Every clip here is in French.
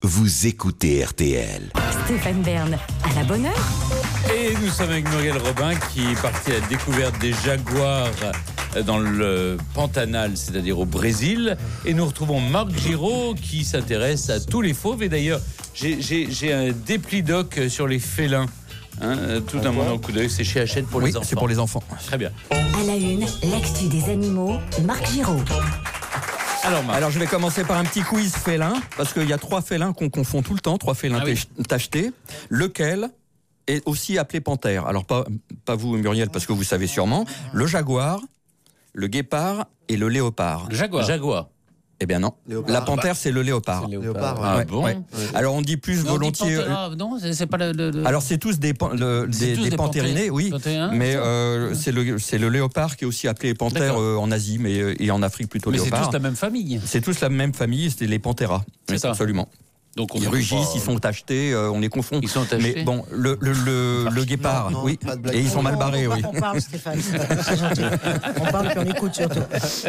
vous écoutez RTL. Stéphane Bern, à la bonne heure. Et nous sommes avec Muriel Robin qui est partie à la découverte des jaguars dans le Pantanal, c'est-à-dire au Brésil. Et nous retrouvons Marc Giraud qui s'intéresse à tous les fauves. Et d'ailleurs, j'ai un déplidoc sur les félins. Tout un moment au coup d'œil, c'est chez Hachette pour les enfants. C'est pour les enfants. Très bien. À la une, l'actu des animaux, Marc Giraud. Alors je vais commencer par un petit quiz félin, parce qu'il y a 3 félins qu'on confond tout le temps, 3 félins tachetés. Lequel est aussi appelé panthère? Alors pas vous Muriel, parce que vous savez sûrement. Le jaguar, le guépard et le léopard. Le jaguar. Eh bien non. Léopard. La panthère, c'est le léopard. C'est le léopard, Ah Ouais, bon ouais. Alors on dit plus volontiers. Non, c'est pas le. Alors c'est tous des panthérinés, oui. Mais c'est le léopard qui est aussi appelé panthère en Asie, mais et en Afrique plutôt Mais léopard. c'est tous la même famille. C'est tous la même famille, c'est les panthères. C'est ça. Absolument. Donc Ils rugissent, ils sont tachetés, on les confond. Ils sont tachetés. Mais bon, le guépard, non, oui. pas de blague. Et ils sont mal barrés, oui. On parle, Stéphane, c'est gentil. On parle puis on écoute surtout.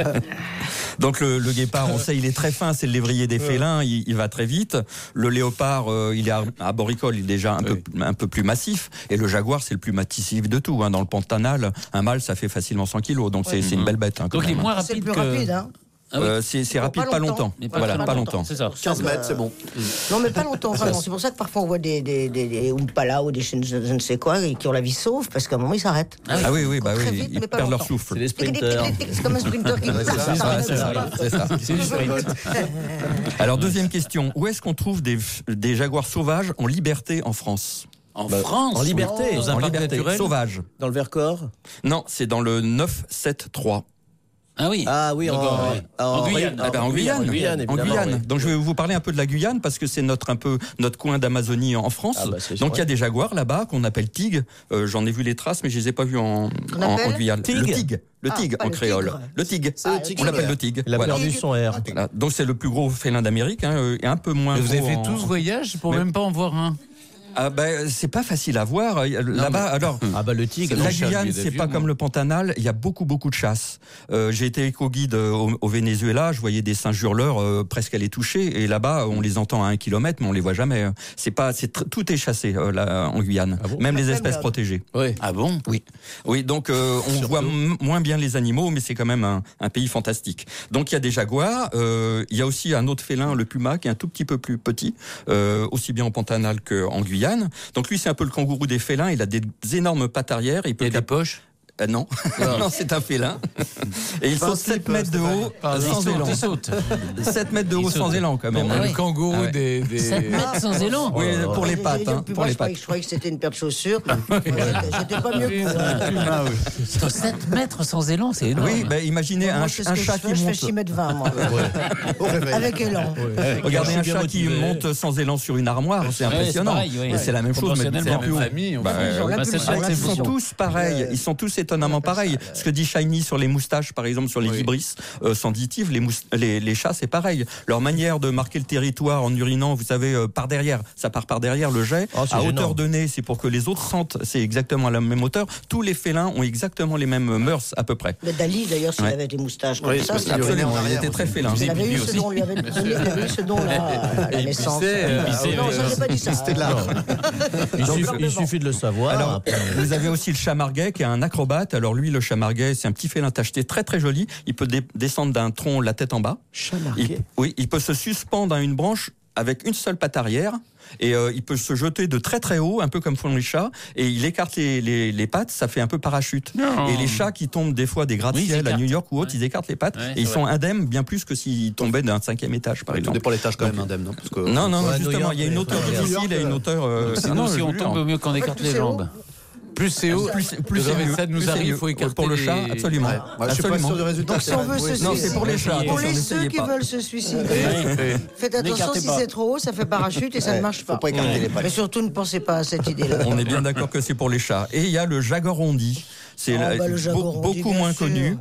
Donc le guépard, on sait, il est très fin, c'est le lévrier des félins, il va très vite. Le léopard, il est arboricole, il est déjà un peu plus massif. Et le jaguar, c'est le plus massif de tout. Dans le Pantanal, un mâle, ça fait facilement 100 kilos, donc c'est une belle bête. Donc il est moins C'est rapide le plus rapide, hein. C'est rapide, pas longtemps. Mais Pas longtemps. C'est ça. 15 mètres, c'est bon. Non, mais pas longtemps, vraiment. C'est pour ça que parfois on voit des Oompala ou des je ne sais quoi qui ont la vie sauve, parce qu'à un moment ils s'arrêtent. Ah oui, Très vite, ils mais pas perdent leur longtemps. souffle. C'est des sprinters. C'est comme un sprinter qui C'est ça. C'est du sprint. Alors deuxième question, où est-ce qu'on trouve des jaguars sauvages en liberté en France? En France. En liberté. Dans un En parc liberté, naturel. sauvage. Dans le Vercors. Non, c'est dans le 973. Ah oui. Ah oui, En Guyane. En Guyane. évidemment. En Guyane. Oui. Donc je vais vous parler un peu de la Guyane parce que c'est notre coin d'Amazonie en France. Ah bah, c'est Donc il y a vrai. des jaguars là-bas qu'on appelle tigres. J'en ai vu les traces, mais je les ai pas vus en Guyane. Tigre. Le tigre pas en le créole. tigre. Le tigre. C'est le tigre. On l'appelle le tigre. Il a Voilà. perdu son R. Voilà. Donc c'est le plus gros félin d'Amérique, et un peu moins. Mais vous avez gros fait tout ce voyage pour même pas en voir un. Ah ben c'est pas facile à voir là-bas. Alors Ah bah le tigre. la cher, Guyane, billet c'est d'avion, pas moi. comme le Pantanal. Il y a beaucoup de chasse. J'ai été éco-guide au Venezuela. Je voyais des singes hurleurs presque à les toucher. Et là-bas, on les entend à 1 kilomètre, mais on les voit jamais. Tout est chassé là en Guyane, Ah bon même les Même espèces là. protégées. Oui. Ah bon? Oui. Donc on voit moins bien les animaux, mais c'est quand même un pays fantastique. Donc il y a des jaguars. Il y a aussi un autre félin, le puma, qui est un tout petit peu plus petit, aussi bien en Pantanal qu'en Guyane. Donc lui, c'est un peu le kangourou des félins. Il a des énormes pattes arrière. Il y a des poches. Non, non, c'est un félin. Et il saute 7 mètres de haut sans élan. Il saute. 7 mètres de haut sans élan quand même. Ah Le oui. kangourou Ah ouais. des... 7 mètres sans élan. Oui, pour les pattes. Pour les pattes. Je croyais que c'était une paire de chaussures. C'était pas mieux que vous. 7 mètres sans élan, c'est énorme. Oui, ben imaginez Moi, un c'est ce que chat je fais, qui je fais monte. 6 mètres 20, moi. Au réveil. Avec élan. Regardez un bien chat qui motivé. monte sans élan sur une armoire, c'est impressionnant. pareil, oui. Et c'est la même chose, mais c'est plus haut. famille. Bah, Ils ont bah, l'impulsion, c'est vrai que Ils sont l'impulsion. tous pareils, ils sont tous étonnamment pareils. Ce que dit Shiny sur les moustaches, par exemple, sur les vibrisses sensitives, les chats, c'est pareil. Leur manière de marquer le territoire en urinant, vous savez, par derrière, ça part par derrière, le jet, Oh, c'est à gênant. hauteur de nez, c'est pour que les autres sentent, c'est exactement à la même hauteur. Tous les félins ont exactement les mêmes mœurs, à peu près. Mais Dali, d'ailleurs, s'il Ouais. avait des moustaches comme Oui, ça, parce c'est qu'il Absolument, en il arrière était très félin. il avait eu ce don, lui avait donné, il avait eu ce don-là à la naissance. Non, ça, j'ai pas dit ça. C'était de l'art. Il suffit de le savoir. Alors, Après, vous avez aussi le chamarguais qui est un acrobate. Alors lui, le chamarguais, c'est un petit félin tacheté très très joli. Il peut descendre d'un tronc la tête en bas. Il peut se suspendre à une branche avec une seule patte arrière. Et il peut se jeter de très très haut, un peu comme font les chats, et il écarte les pattes, ça fait un peu parachute. Non. Et les chats qui tombent des fois des Oui, gratte-ciel ils à New écartent. York ou autre, Ouais. ils écartent les pattes, Ouais, et c'est ils sont vrai. indemnes bien plus que s'ils tombaient d'un 5e étage, par tout exemple. dépend des tâches quand même indemne, non? Parce que Non, non, Ouais, justement, New York, il y a une hauteur New York, difficile et une hauteur... Sinon, si on tombe, mieux qu'on écarte les jambes. Plus c'est haut, plus plus c'est mieux. ça nous Plus c'est arrive, il mieux. faut écarter pour le chat, les- absolument. Ouais. Moi, je suis pas Absolument. sûr du résultat. Donc si on veut se Non, c'est pour les chats. Pour attention, les n'essayez ceux qui pas. veulent se suicider, Oui. faites attention, N'écartez si pas. c'est trop haut, ça fait parachute et ça ne marche pas. Faut pas écarter les pattes. Mais surtout, ne pensez pas à cette idée-là. On est bien d'accord que c'est pour les chats. Et il y a le jaguarondi. C'est Oh, bah, le jaguarondi, beaucoup bien moins sûr. connu.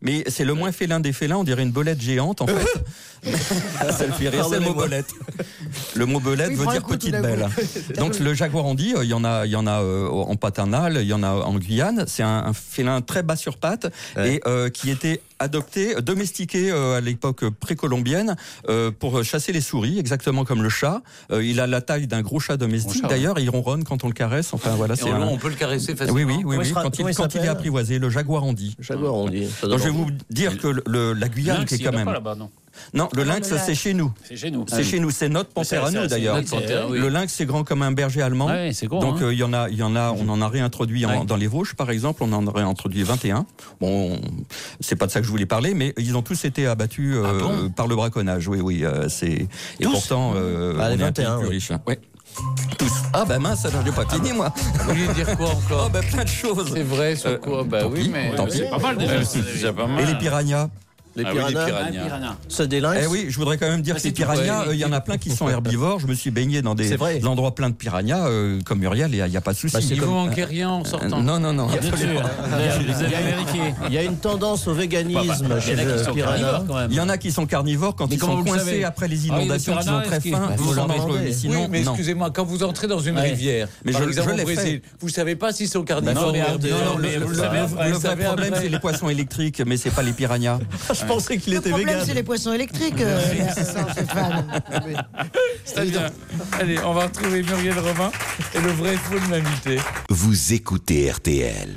Mais c'est le moins félin des félins, on dirait une belette géante en fait. Ça le fait rire, c'est le mot belette. Le mot belette veut dire petite belle. Donc le jaguar Andy, il y en a en Pantanal, il y en a en Guyane. C'est un félin très bas sur pattes et qui était adopté, domestiqué à l'époque précolombienne pour chasser les souris, exactement comme le chat. Il a la taille d'un gros chat domestique. D'ailleurs, il ronronne quand on le caresse. Enfin voilà, on peut le caresser facilement. Oui. Quand il est apprivoisé, le jaguar Andy. Jaguar Andy. Donc je vais vous dire que la Guyane, Lynx, qui est quand même. Non, le lynx, c'est chez nous. C'est chez nous. C'est chez nous. C'est notre panthère à nous, d'ailleurs. Le lynx, c'est grand comme un berger allemand. Ouais, c'est gros. Donc, il y en a, on en a réintroduit dans les Vosges, par exemple. On en a réintroduit 21. Bon, c'est pas de ça que je voulais parler, mais ils ont tous été abattus par le braconnage. Oui, c'est. Et pourtant, on est un pays plus riche. Ouais. Tous. Ah bah mince, alors j'ai pas fini moi. Vous vouliez dire quoi encore? Oh bah plein de choses. C'est vrai, sur quoi? Bah oui, mais c'est pas mal déjà. C'est déjà pas mal. Et les piranhas? Les piranhas. C'est des lynx. Eh oui, je voudrais quand même dire que les piranhas, il y en a plein qui sont herbivores. Je me suis baigné dans des endroits pleins de piranhas, comme Muriel, il n'y a pas de souci. Il vous manquait rien en sortant. Non. Bien sûr. Vous avez vérifié. Il y a une tendance au véganisme chez les piranhas. Il y en a qui sont carnivores quand ils sont coincés après les inondations, qui sont très fins, ils sont dangereux. Mais sinon, oui, mais excusez-moi, quand vous entrez dans une rivière, par exemple au Brésil, vous ne savez pas s'ils sont carnivores. Non, le vrai problème, c'est les poissons électriques, mais c'est pas les piranhas. Je pensais qu'il était Le problème, c'est les poissons électriques, Stéphane. C'est bien. Allez, on va retrouver Muriel Robin et le vrai faux de l'invité. Vous écoutez RTL.